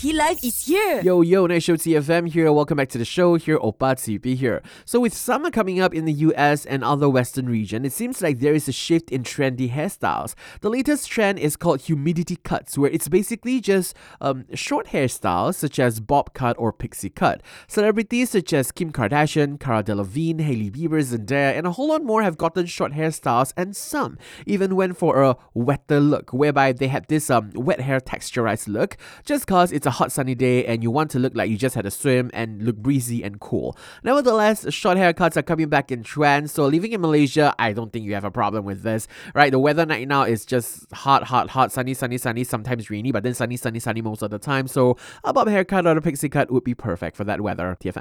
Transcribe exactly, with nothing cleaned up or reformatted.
T Life is here. Yo, yo, Night Show T F M here. Welcome back to the show. Here, Oppa T P here. So with summer coming up in the U S and other Western region, it seems like there is a shift in trendy hairstyles. The latest trend is called humidity cuts, where it's basically just um, short hairstyles such as bob cut or pixie cut. Celebrities such as Kim Kardashian, Cara Delevingne, Hailey Bieber, Zendaya, and a whole lot more have gotten short hairstyles, and some even went for a wetter look, whereby they had this um wet hair texturized look, just cause it's a hot sunny day and you want to look like you just had a swim and look breezy and cool. Nevertheless, short haircuts are coming back in trend, so living in Malaysia, I don't think you have a problem with this, right? The weather right now is just hot, hot, hot, sunny, sunny, sunny, sometimes rainy, but then sunny, sunny, sunny most of the time, so a bob haircut or a pixie cut would be perfect for that weather. T F M.